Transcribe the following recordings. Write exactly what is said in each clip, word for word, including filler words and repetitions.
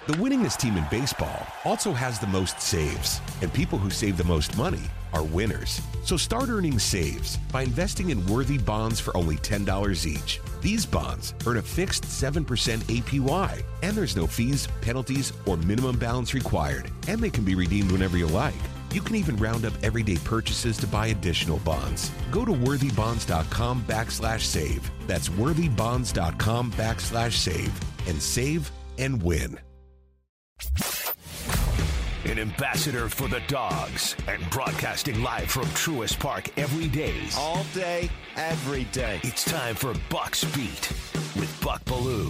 The winningest team in baseball also has the most saves, and people who save the most money are winners. So start earning saves by investing in worthy bonds for only ten dollars each. These bonds earn a fixed seven percent A P Y, and there's no fees, penalties, or minimum balance required, and they can be redeemed whenever you like. You can even round up everyday purchases to buy additional bonds. Go to worthybonds.com backslash save. That's worthybonds.com backslash save and save and win. An ambassador for the Dogs and broadcasting live from Truist Park every day. All day, every day. It's time for Bucks Beat with Buck Belue.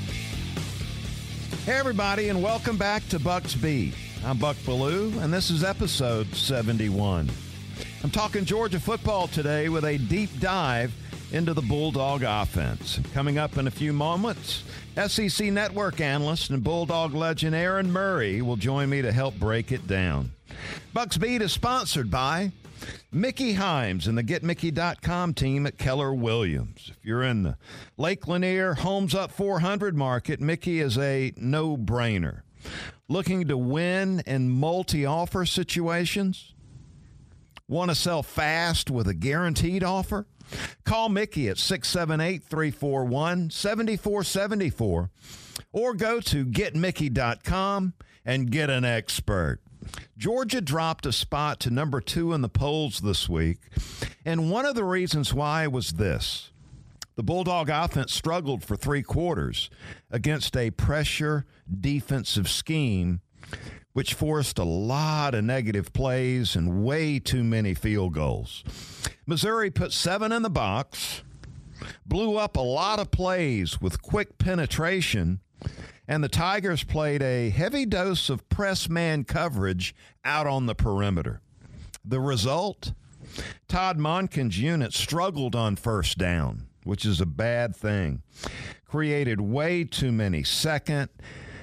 Hey, everybody, and welcome back to Bucks Beat. I'm Buck Belue, and this is episode seventy-one. I'm talking Georgia football today with a deep dive into the Bulldog offense. Coming up in a few moments, S E C Network analyst and Bulldog legend Aaron Murray will join me to help break it down. Bucks Beat is sponsored by Mickey Himes and the Get Mickey dot com team at Keller Williams. If you're in the Lake Lanier Homes Up four hundred market, Mickey is a no-brainer. Looking to win in multi-offer situations? Want to sell fast with a guaranteed offer? Call Mickey at six seven eight, three four one, seven four seven four or go to Get Mickey dot com and get an expert. Georgia dropped a spot to number two in the polls this week, and one of the reasons why was this. The Bulldog offense struggled for three quarters against a pressure defensive scheme, which forced a lot of negative plays and way too many field goals. Missouri put seven in the box, blew up a lot of plays with quick penetration, and the Tigers played a heavy dose of press man coverage out on the perimeter. The result? Todd Monken's unit struggled on first down, which is a bad thing. Created way too many second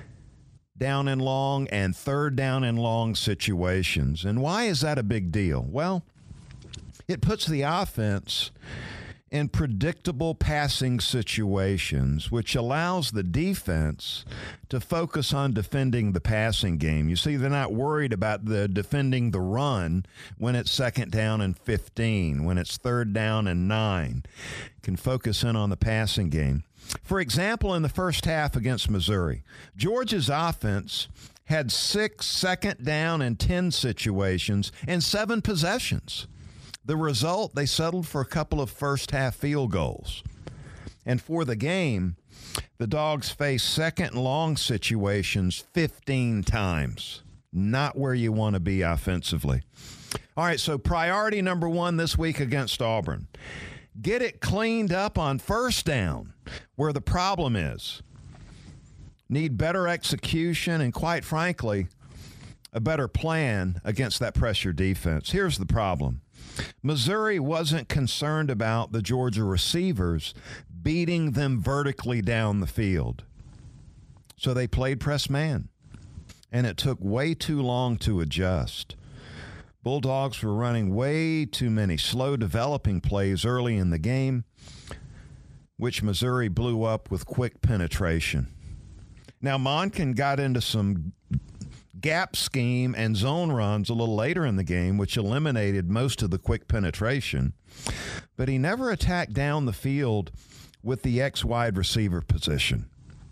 down and long and third down and long situations. And why is that a big deal? Well, it puts the offense in predictable passing situations, which allows the defense to focus on defending the passing game. You see, they're not worried about the defending the run when it's second down and fifteen, when it's third down and nine. Can focus in on the passing game. For example, in the first half against Missouri, Georgia's offense had six second down and ten situations and seven possessions. The result, they settled for a couple of first-half field goals. And for the game, the Dogs faced second and long situations fifteen times. Not where you want to be offensively. All right, so priority number one this week against Auburn. Get it cleaned up on first down, where the problem is. Need better execution and, quite frankly, a better plan against that pressure defense. Here's the problem. Missouri wasn't concerned about the Georgia receivers beating them vertically down the field. So they played press man, and it took way too long to adjust. Bulldogs were running way too many slow developing plays early in the game, which Missouri blew up with quick penetration. Now, Monken got into some gap scheme and zone runs a little later in the game, which eliminated most of the quick penetration. But he never attacked down the field with the X wide receiver position.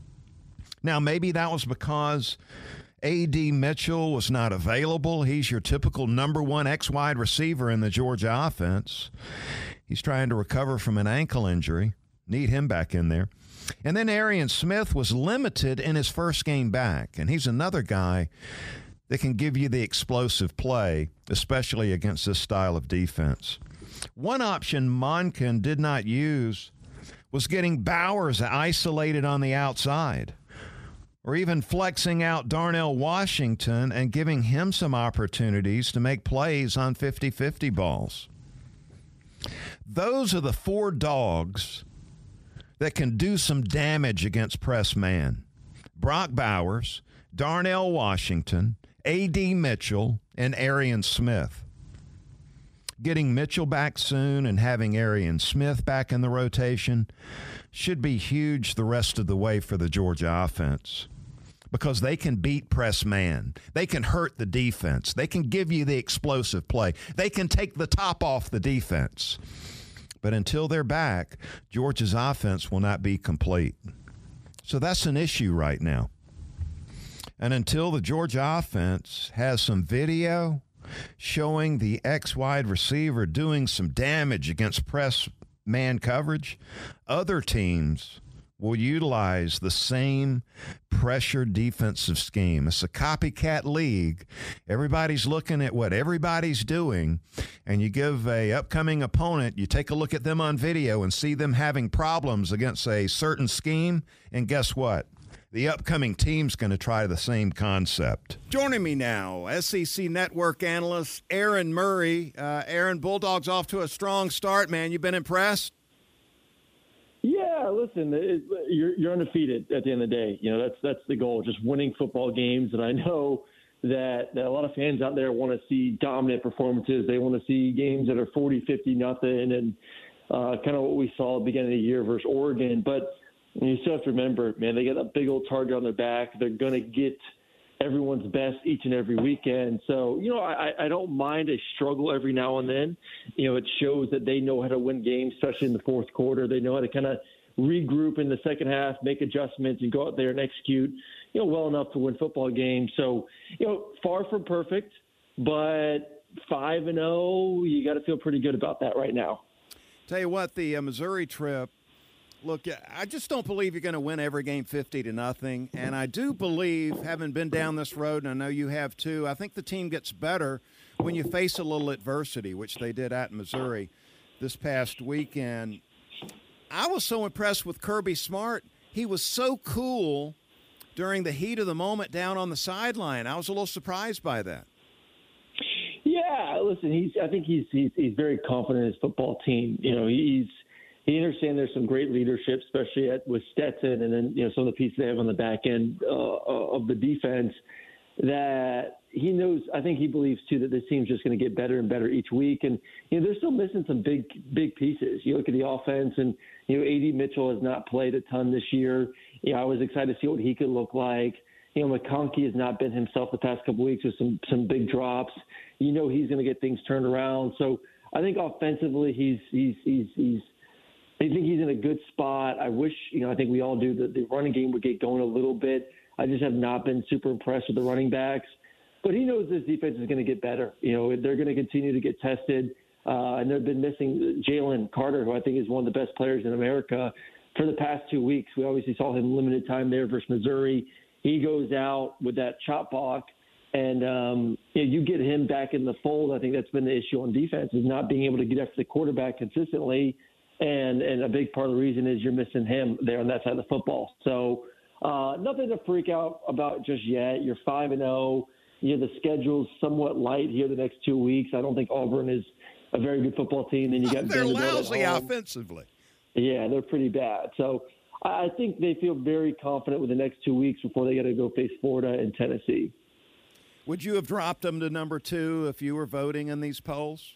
Now, maybe that was because A D Mitchell was not available. He's your typical number one X wide receiver in the Georgia offense. He's trying to recover from an ankle injury. Need him back in there. And then Arian Smith was limited in his first game back, and he's another guy that can give you the explosive play, especially against this style of defense. One option Monken did not use was getting Bowers isolated on the outside, or even flexing out Darnell Washington and giving him some opportunities to make plays on fifty-fifty balls. Those are the four dogs that can do some damage against press man. Brock Bowers, Darnell Washington, A D Mitchell, and Arian Smith. Getting Mitchell back soon and having Arian Smith back in the rotation should be huge the rest of the way for the Georgia offense. because they can beat press man. They can hurt the defense. They can give you the explosive play. They can take the top off the defense. But until they're back, Georgia's offense will not be complete. So that's an issue right now. And until the Georgia offense has some video showing the X-wide receiver doing some damage against press man coverage, other teams will utilize the same pressure defensive scheme. It's a copycat league. Everybody's looking at what everybody's doing, and you give a upcoming opponent, you take a look at them on video and see them having problems against a certain scheme, and guess what? The upcoming team's going to try the same concept. Joining me now, S E C Network analyst Aaron Murray. Uh, Aaron, Bulldogs off to a strong start, man. You been impressed? Yeah, listen, it, you're you're undefeated at the end of the day. You know, that's that's the goal, just winning football games. And I know that, that a lot of fans out there want to see dominant performances. They want to see games that are forty, fifty, nothing, and uh, kind of what we saw at the beginning of the year versus Oregon. But you still have to remember, man, they got a big old target on their back. They're going to get everyone's best each and every weekend. So, you know, I, I don't mind a struggle every now and then. You know, it shows that they know how to win games, especially in the fourth quarter. They know how to kind of regroup in the second half, make adjustments, and go out there and execute, you know, well enough to win football games. So, you know, far from perfect, but five and oh, you got to feel pretty good about that right now. Tell you what, the uh, Missouri trip, look, I just don't believe you're going to win every game fifty to nothing. And I do believe, having been down this road, and I know you have too, I think the team gets better when you face a little adversity, which they did at Missouri this past weekend. I was so impressed with Kirby Smart. He was so cool during the heat of the moment down on the sideline. I was a little surprised by that. Yeah, listen, he's. I think he's he's, he's very confident in his football team. You know, he's. He understands there's some great leadership, especially at, with Stetson, and then you know some of the pieces they have on the back end uh, of the defense. That he knows. I think he believes too that this team's just going to get better and better each week. And you know they're still missing some big big pieces. You look at the offense, and you know A D Mitchell has not played a ton this year. You know I was excited to see what he could look like. You know McConkey has not been himself the past couple of weeks with some some big drops. You know he's going to get things turned around. So I think offensively he's he's he's he's. I think he's in a good spot. I wish, you know, I think we all do, that the running game would get going a little bit. I just have not been super impressed with the running backs. But he knows this defense is going to get better. You know, they're going to continue to get tested. Uh, and they've been missing Jalen Carter, who I think is one of the best players in America, for the past two weeks. We obviously saw him limited time there versus Missouri. He goes out with that chop block. And um, you know, you get him back in the fold. I think that's been the issue on defense, is not being able to get after the quarterback consistently. And and a big part of the reason is you're missing him there on that side of the football. So uh, nothing to freak out about just yet. You're five and zero. You know the schedule's somewhat light here the next two weeks. I don't think Auburn is a very good football team. Then you got they're Vanderbilt lousy at home. Offensively. Yeah, they're pretty bad. So I think they feel very confident with the next two weeks before they got to go face Florida and Tennessee. Would you have dropped them to number two if you were voting in these polls?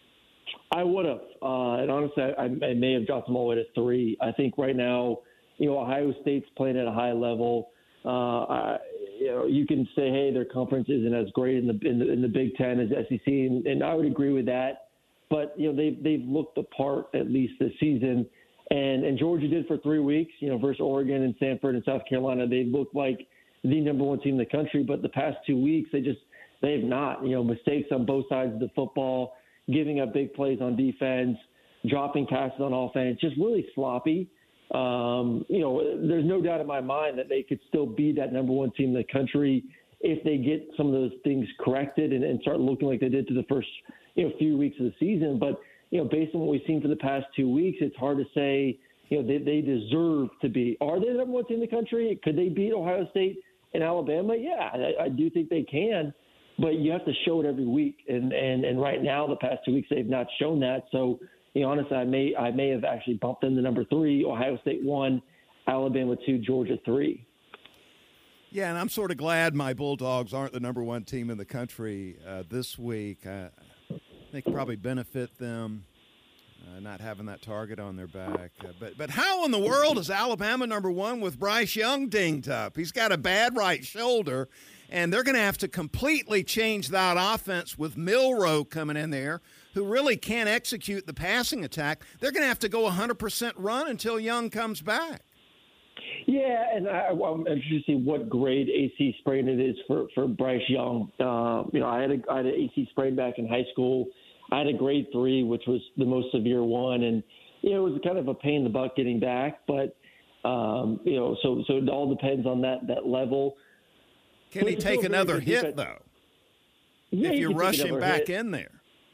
I would have. Uh, and honestly, I, I may have dropped them all the way to three. I think right now, you know, Ohio State's playing at a high level. Uh, I, you know, you can say, hey, their conference isn't as great in the in the, in the Big Ten as S E C, and, and I would agree with that. But, you know, they've, they've looked the part at least this season. And, and Georgia did for three weeks, you know, versus Oregon and Stanford and South Carolina. They looked like the number one team in the country. But the past two weeks, they just they have not. You know, mistakes on both sides of the football, giving up big plays on defense, dropping passes on offense, just really sloppy. Um, you know, there's no doubt in my mind that they could still be that number one team in the country if they get some of those things corrected and, and start looking like they did to the first, you know, few weeks of the season. But, you know, based on what we've seen for the past two weeks, it's hard to say, you know, they, they deserve to be. Are they the number one team in the country? Could they beat Ohio State and Alabama? Yeah, I, I do think they can. But you have to show it every week, and, and, and right now, the past two weeks, they've not shown that. So, you know, honestly, I may I may have actually bumped them to number three. Ohio State one, Alabama two, Georgia three. Yeah, and I'm sort of glad my Bulldogs aren't the number one team in the country uh, this week. I think probably benefit them uh, not having that target on their back. Uh, but but how in the world is Alabama number one with Bryce Young dinged up? He's got a bad right shoulder, and they're going to have to completely change that offense with Milroe coming in there, who really can't execute the passing attack. They're going to have to go one hundred percent run until Young comes back. Yeah, and I, I'm interested to see what grade A C sprain it is for, for Bryce Young. Uh, you know, I had, a, I had an A C sprain back in high school. I had a grade three, which was the most severe one, and you know, it was kind of a pain in the butt getting back. But um, you know, so so it all depends on that that level. Can he take another hit though? Yeah, if you're rushing back hit. in there.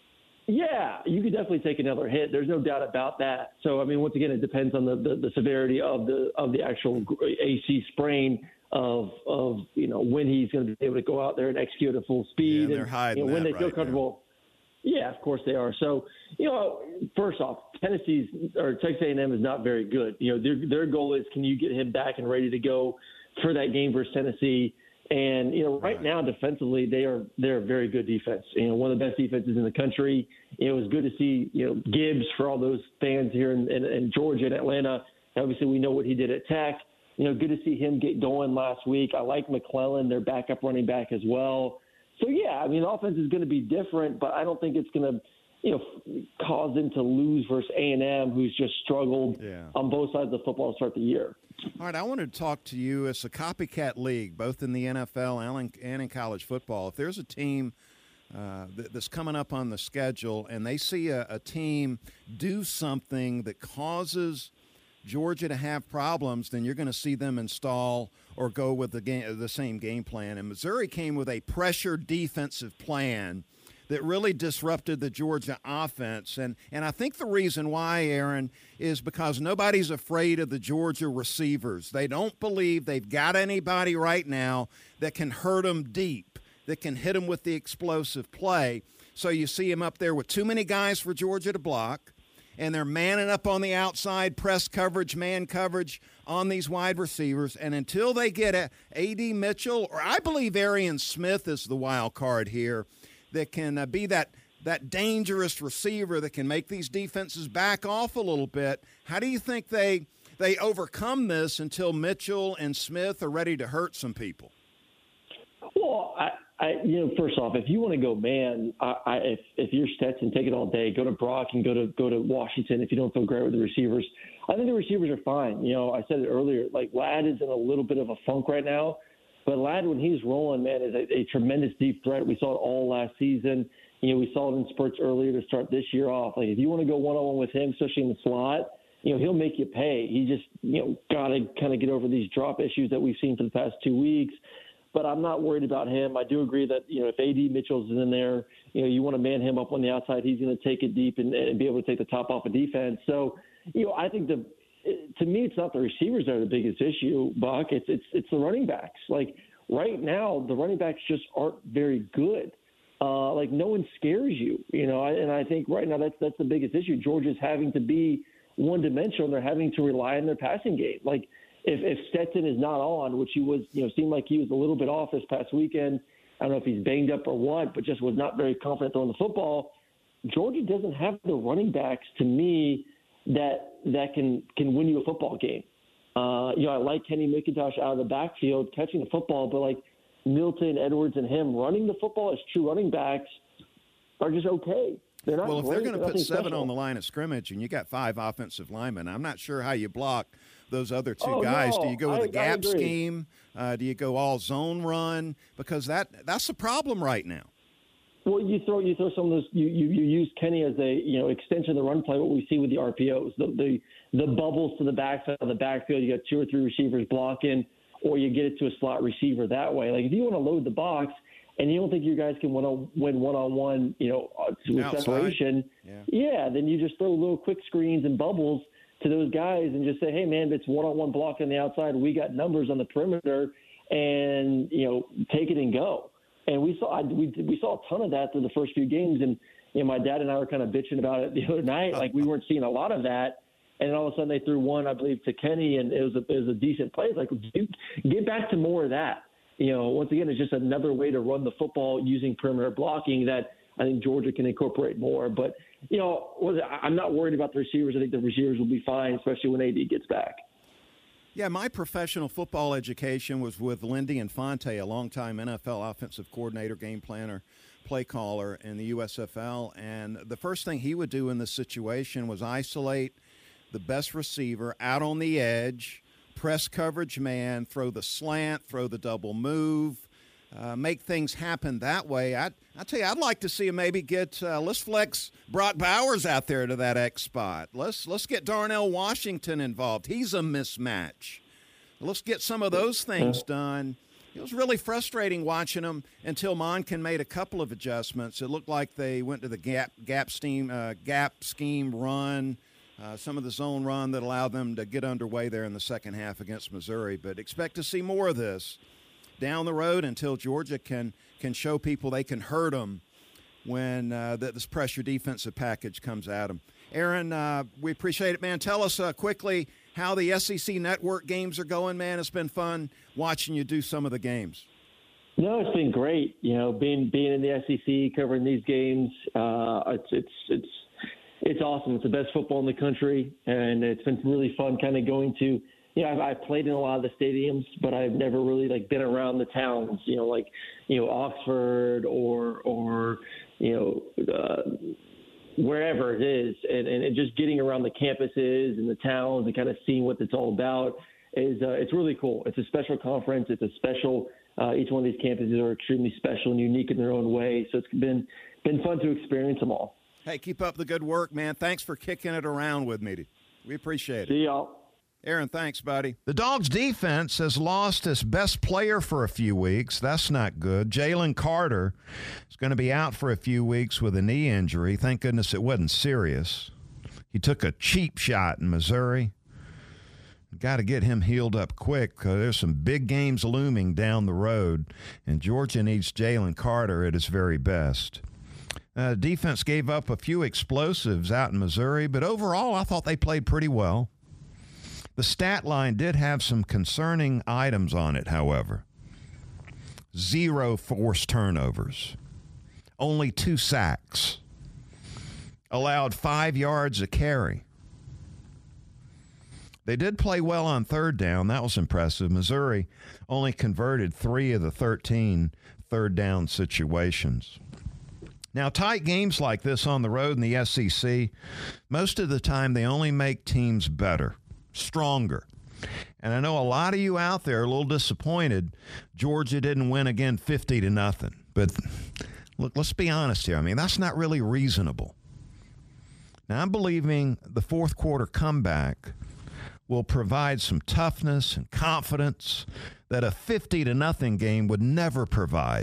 Yeah, you could definitely take another hit. There's no doubt about that. So, I mean, once again, it depends on the, the, the severity of the of the actual A C sprain of of you know when he's going to be able to go out there and execute at full speed. Yeah, and they're and, hiding you know, when that they feel right comfortable. Now. Yeah, of course they are. So, you know, first off, Tennessee's or Texas A and M is not very good. You know, their their goal is can you get him back and ready to go for that game versus Tennessee. And, you know, right, right now, defensively, they are they're a very good defense. You know, one of the best defenses in the country. You know, it was good to see, you know, Gibbs for all those fans here in, in, in Georgia and Atlanta. Obviously, we know what he did at Tech. You know, good to see him get going last week. I like McClellan, their backup running back as well. So, yeah, I mean, the offense is going to be different, but I don't think it's going to, you know, cause them to lose versus A and M, who's just struggled yeah. on both sides of the football to start the year. All right, I wanted to talk to you. It's a copycat league, both in the N F L and in college football. If there's a team uh, that's coming up on the schedule and they see a, a team do something that causes Georgia to have problems, then you're going to see them install or go with the game, the same game plan. And Missouri came with a pressure defensive plan that really disrupted the Georgia offense. And and I think the reason why, Aaron, is because nobody's afraid of the Georgia receivers. They don't believe they've got anybody right now that can hurt them deep, that can hit them with the explosive play. So you see them up there with too many guys for Georgia to block, and they're manning up on the outside, press coverage, man coverage on these wide receivers. And until they get a A D Mitchell, or I believe Arian Smith is the wild card here, that can uh, be that that dangerous receiver that can make these defenses back off a little bit. How do you think they they overcome this until Mitchell and Smith are ready to hurt some people? Well, I, I you know, first off, if you want to go man, I, I, if if you're Stetson, take it all day. Go to Brock and go to go to Washington if you don't feel great with the receivers. I think the receivers are fine. You know, I said it earlier. Like Ladd is in a little bit of a funk right now. But Ladd, when he's rolling, man, is a, a tremendous deep threat. We saw it all last season. You know, we saw it in spurts earlier to start this year off. Like, if you want to go one-on-one with him, especially in the slot, you know, he'll make you pay. He just, you know, got to kind of get over these drop issues that we've seen for the past two weeks. But I'm not worried about him. I do agree that, you know, if A D Mitchell's in there, you know, you want to man him up on the outside. He's going to take it deep and, and be able to take the top off of defense. So, you know, I think the to me, it's not the receivers that are the biggest issue, Buck. It's it's it's the running backs. Like, right now, the running backs just aren't very good. Uh, like, no one scares you, you know, and I think right now that's that's the biggest issue. Georgia's having to be one-dimensional. They're having to rely on their passing game. Like, if, if Stetson is not on, which he was, you know, seemed like he was a little bit off this past weekend, I don't know if he's banged up or what, but just was not very confident throwing the football, Georgia doesn't have the running backs, to me, that that can, can win you a football game. Uh, you know, I like Kenny McIntosh out of the backfield catching the football, but like Milton, Edwards, and him running the football as true running backs are just okay. They're not well, if great, they're going to put seven special. on the line of scrimmage and you got five offensive linemen, I'm not sure how you block those other two oh, guys. No, do you go with I, a gap scheme? Uh, do you go all zone run? Because that that's the problem right now. Well, you throw you throw some of those. You, you, you use Kenny as a you know extension of the run play. What we see with the R P Os, the the, the bubbles to the backside of the backfield. You got two or three receivers blocking, or you get it to a slot receiver that way. Like if you want to load the box and you don't think you guys can win win one on one, you know, with Outside. separation, yeah. yeah, then you just throw little quick screens and bubbles to those guys and just say, hey man, it's one on one block on the outside. We got numbers on the perimeter, and you know, take it and go. And we saw we we saw a ton of that through the first few games, and you know, my dad and I were kind of bitching about it the other night. Like we weren't seeing a lot of that, and then all of a sudden they threw one, I believe, to Kenny, and it was a, it was a decent play. It's like dude, get back to more of that. You know, once again, it's just another way to run the football using perimeter blocking that I think Georgia can incorporate more. But, you know, I'm not worried about the receivers. I think the receivers will be fine, especially when A D gets back. Yeah, my professional football education was with Lindy Infante, a longtime N F L offensive coordinator, game planner, play caller in the U S F L. And the first thing he would do in this situation was isolate the best receiver out on the edge, press coverage man, throw the slant, throw the double move, uh, make things happen that way. I I tell you, I'd like to see him maybe get uh, let's flex Brock Bowers out there to that X spot. Let's let's get Darnell Washington involved. He's a mismatch. Let's get some of those things done. It was really frustrating watching them until Monken made a couple of adjustments. It looked like they went to the gap gap scheme uh, gap scheme run. Uh, some of the zone run that allowed them to get underway there in the second half against Missouri. But expect to see more of this down the road until Georgia can can show people they can hurt them when uh, that this pressure defensive package comes at them. Aaron, uh, we appreciate it, man. Tell us uh, quickly how the S E C Network games are going, man. It's been fun watching you do some of the games. No, it's been great. You know, being being in the S E C, covering these games, uh, it's it's it's it's awesome. It's the best football in the country, and it's been really fun kind of going to, you know, I've, I've played in a lot of the stadiums, but I've never really, like, been around the towns, you know, like, you know, Oxford or, or you know, uh, wherever it is, and, and just getting around the campuses and the towns and kind of seeing what it's all about is uh, it's really cool. It's a special conference. It's a special uh, – each one of these campuses are extremely special and unique in their own way, so it's been been fun to experience them all. Hey, keep up the good work, man. Thanks for kicking it around with me. We appreciate it. See y'all. Aaron, thanks, buddy. The Dogs' defense has lost its best player for a few weeks. That's not good. Jalen Carter is going to be out for a few weeks with a knee injury. Thank goodness it wasn't serious. He took a cheap shot in Missouri. Got to get him healed up quick because there's some big games looming down the road, and Georgia needs Jalen Carter at his very best. Uh, defense gave up a few explosives out in Missouri, but overall I thought they played pretty well. The stat line did have some concerning items on it, however. Zero forced turnovers. Only two sacks. Allowed five yards a carry. They did play well on third down. That was impressive. Missouri only converted three of the thirteen third down situations. Now, tight games like this on the road in the S E C, most of the time they only make teams better, stronger. And I know a lot of you out there are a little disappointed Georgia didn't win again fifty to nothing. But look, let's be honest here. I mean, that's not really reasonable. Now, I'm believing the fourth quarter comeback will provide some toughness and confidence that a fifty to nothing game would never provide.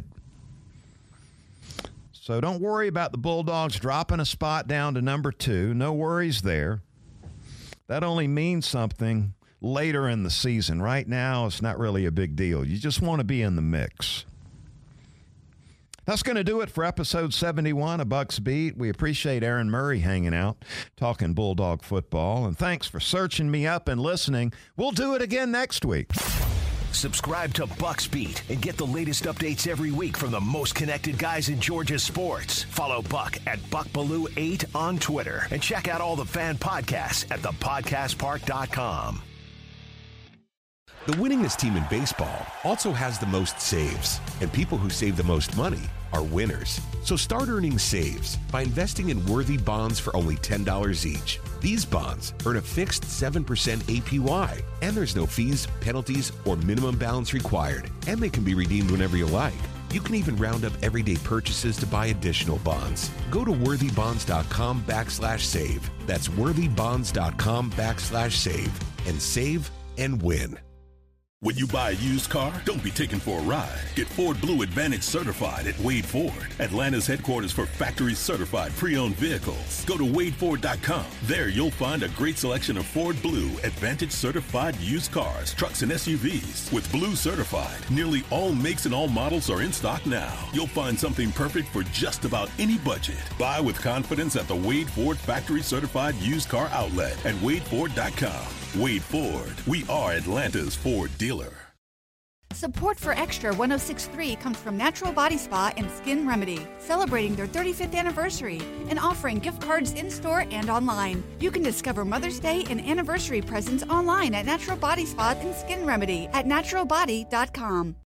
So don't worry about the Bulldogs dropping a spot down to number two. No worries there. That only means something later in the season. Right now, it's not really a big deal. You just want to be in the mix. That's going to do it for episode seventy-one of Bucks Beat. We appreciate Aaron Murray hanging out, talking Bulldog football. And thanks for searching me up and listening. We'll do it again next week. Subscribe to Bucks Beat and get the latest updates every week from the most connected guys in Georgia sports. Follow Buck at Buck Belue eight on Twitter and check out all the fan podcasts at the podcast park dot com. The winningest team in baseball also has the most saves, and people who save the most money are winners. So start earning saves by investing in worthy bonds for only ten dollars each. These bonds earn a fixed seven percent A P Y, and there's no fees, penalties, or minimum balance required, and they can be redeemed whenever you like. You can even round up everyday purchases to buy additional bonds. Go to worthybonds.com backslash save. That's worthybonds.com backslash save and save and win. When you buy a used car, don't be taken for a ride. Get Ford Blue Advantage certified at Wade Ford, Atlanta's headquarters for factory certified pre-owned vehicles. Go to wade ford dot com. There you'll find a great selection of Ford Blue Advantage certified used cars, trucks, and S U Vs. With Blue certified, nearly all makes and all models are in stock now. You'll find something perfect for just about any budget. Buy with confidence at the Wade Ford factory certified used car outlet at wade ford dot com. Wade Ford, we are Atlanta's Ford dealer. Support for Extra one oh six point three comes from Natural Body Spa and Skin Remedy, celebrating their thirty-fifth anniversary and offering gift cards in-store and online. You can discover Mother's Day and anniversary presents online at Natural Body Spa and Skin Remedy at natural body dot com.